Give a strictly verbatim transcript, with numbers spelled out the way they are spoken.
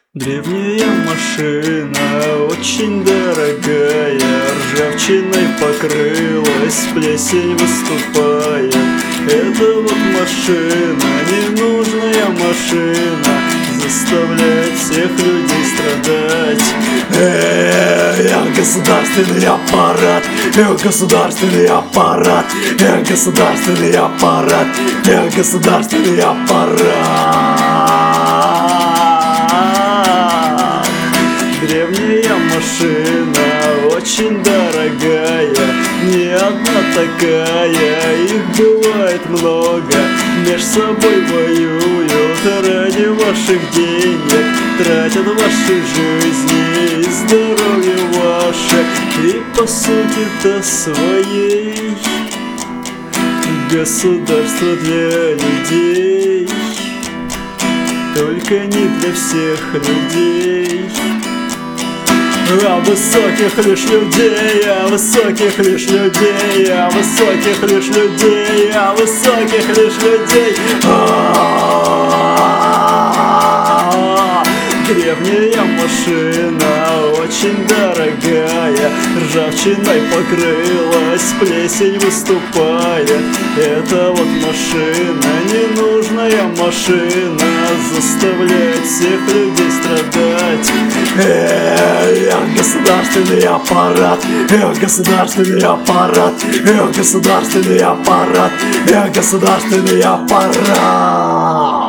Древняя машина, очень дорогая, ржавчиной покрылась, плесень выступает. Это вот машина, ненужная машина, заставляет всех людей страдать. Эх, государственный аппарат, эх, государственный аппарат, эх, государственный аппарат, эх, государственный аппарат. Древняя машина, очень дорогая, не одна такая, их бывает много. Меж собой воюют ради ваших денег, тратят ваши жизни и здоровье ваше. И по сути-то своей государство для людей, только не для всех людей. А высоких лишь людей, а высоких лишь людей, а высоких лишь людей, а высоких лишь людей. Древняя машина, очень дорогая, ржавчиной покрылась, плесень выступает. Это вот машина, ненужная машина, заставляет всех людей страдать. Эх, государственный аппарат, эх, государственный аппарат, эх, государственный аппарат, эх, государственный аппарат.